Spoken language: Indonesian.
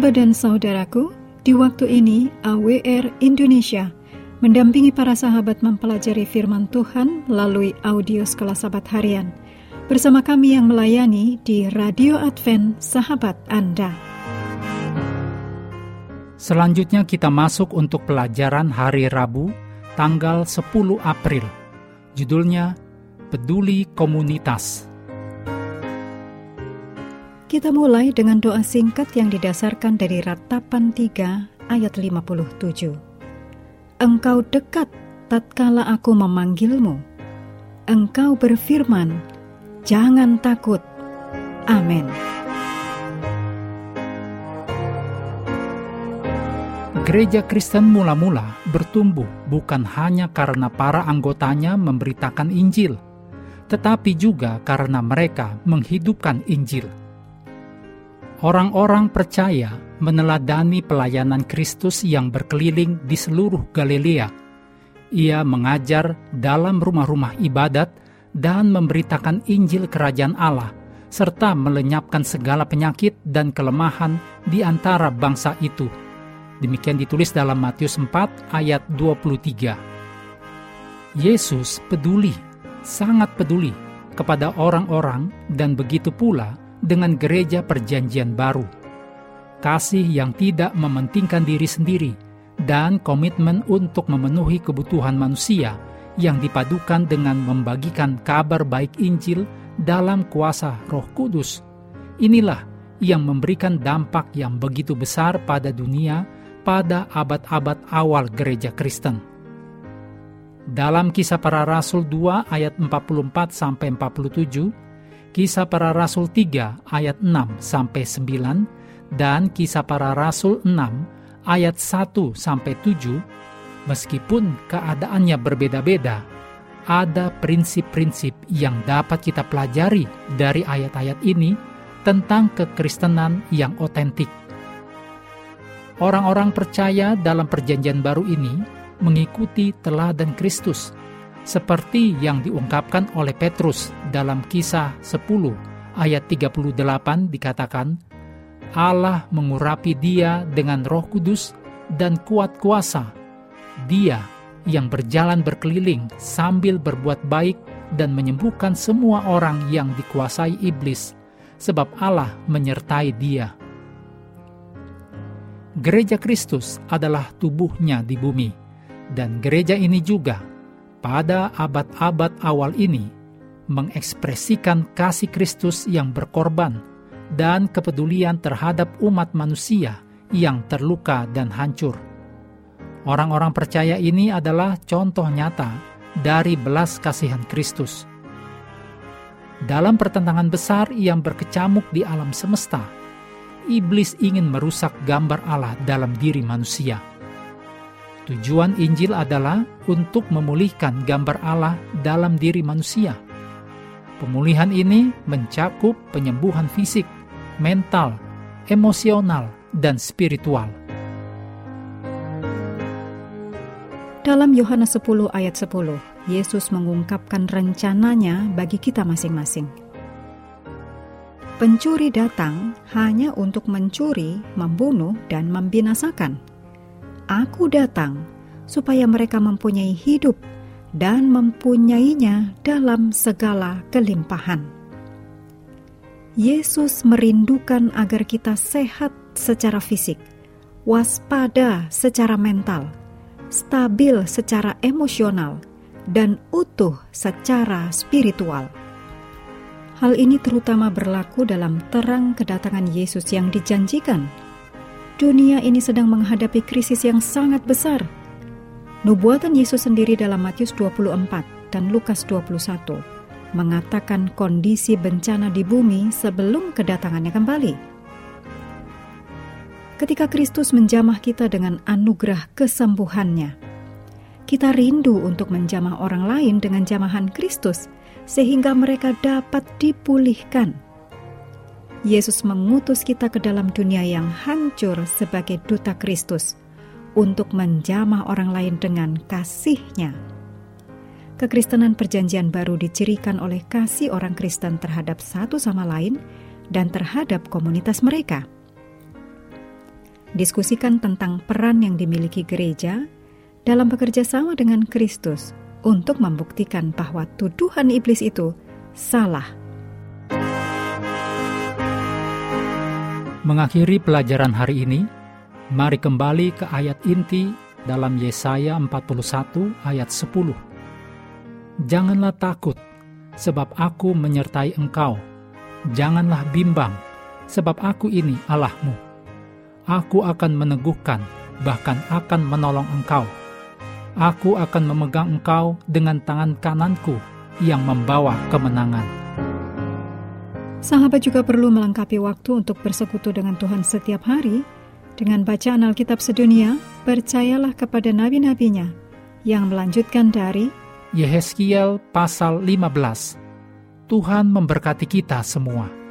Sahabat dan saudaraku, di waktu ini AWR Indonesia mendampingi para sahabat mempelajari firman Tuhan melalui audio Sekolah Sahabat Harian. Bersama kami yang melayani di Radio Advent Sahabat Anda. Selanjutnya kita masuk untuk pelajaran hari Rabu, tanggal 10 April. Judulnya, Peduli Komunitas. Kita mulai dengan doa singkat yang didasarkan dari Ratapan 3 ayat 57. Engkau dekat tatkala aku memanggilmu. Engkau berfirman, jangan takut. Amin. Gereja Kristen mula-mula bertumbuh bukan hanya karena para anggotanya memberitakan Injil, tetapi juga karena mereka menghidupkan Injil. Orang-orang percaya meneladani pelayanan Kristus yang berkeliling di seluruh Galilea. Ia mengajar dalam rumah-rumah ibadat dan memberitakan Injil Kerajaan Allah, serta melenyapkan segala penyakit dan kelemahan di antara bangsa itu. Demikian ditulis dalam Matius 4 ayat 23. Yesus peduli, sangat peduli kepada orang-orang dan begitu pula dengan gereja perjanjian baru. Kasih yang tidak mementingkan diri sendiri dan komitmen untuk memenuhi kebutuhan manusia yang dipadukan dengan membagikan kabar baik Injil dalam kuasa Roh Kudus. Inilah yang memberikan dampak yang begitu besar pada dunia pada abad-abad awal gereja Kristen. Dalam Kisah Para Rasul 2 ayat 44-47, Kisah Para Rasul 3 ayat 6-9, dan Kisah Para Rasul 6 ayat 1-7, meskipun keadaannya berbeda-beda, ada prinsip-prinsip yang dapat kita pelajari dari ayat-ayat ini tentang kekristenan yang otentik. Orang-orang percaya dalam perjanjian baru ini mengikuti teladan Kristus, seperti yang diungkapkan oleh Petrus dalam Kisah 10 ayat 38 dikatakan, Allah mengurapi dia dengan Roh Kudus dan kuat kuasa. Dia yang berjalan berkeliling sambil berbuat baik dan menyembuhkan semua orang yang dikuasai iblis, sebab Allah menyertai dia. Gereja Kristus adalah tubuhnya di bumi, dan gereja ini juga pada abad-abad awal ini mengekspresikan kasih Kristus yang berkorban dan kepedulian terhadap umat manusia yang terluka dan hancur. Orang-orang percaya ini adalah contoh nyata dari belas kasihan Kristus. Dalam pertentangan besar yang berkecamuk di alam semesta, iblis ingin merusak gambar Allah dalam diri manusia. Tujuan Injil adalah untuk memulihkan gambar Allah dalam diri manusia. Pemulihan ini mencakup penyembuhan fisik, mental, emosional, dan spiritual. Dalam Yohanes 10 ayat 10, Yesus mengungkapkan rencananya bagi kita masing-masing. Pencuri datang hanya untuk mencuri, membunuh, dan membinasakan. Aku datang supaya mereka mempunyai hidup dan mempunyainya dalam segala kelimpahan. Yesus merindukan agar kita sehat secara fisik, waspada secara mental, stabil secara emosional, dan utuh secara spiritual. Hal ini terutama berlaku dalam terang kedatangan Yesus yang dijanjikan. Dunia ini sedang menghadapi krisis yang sangat besar. Nubuatan Yesus sendiri dalam Matius 24 dan Lukas 21 mengatakan kondisi bencana di bumi sebelum kedatangannya kembali. Ketika Kristus menjamah kita dengan anugerah kesembuhannya, kita rindu untuk menjamah orang lain dengan jamahan Kristus sehingga mereka dapat dipulihkan. Yesus mengutus kita ke dalam dunia yang hancur sebagai duta Kristus untuk menjamah orang lain dengan kasih-Nya. Kekristenan perjanjian baru dicirikan oleh kasih orang Kristen terhadap satu sama lain dan terhadap komunitas mereka. diskusikan tentang peran yang dimiliki gereja dalam bekerja sama dengan Kristus untuk membuktikan bahwa tuduhan iblis itu salah. Mengakhiri pelajaran hari ini, mari kembali ke ayat inti dalam Yesaya 41 ayat 10. Janganlah takut, sebab aku menyertai engkau. Janganlah bimbang, sebab aku ini Allahmu. Aku akan meneguhkan, bahkan akan menolong engkau. Aku akan memegang engkau dengan tangan kananku yang membawa kemenangan. Sahabat juga perlu melengkapi waktu untuk bersekutu dengan Tuhan setiap hari dengan bacaan Alkitab sedunia. Percayalah kepada nabi-nabinya yang melanjutkan dari Yehezkiel pasal 15. Tuhan memberkati kita semua.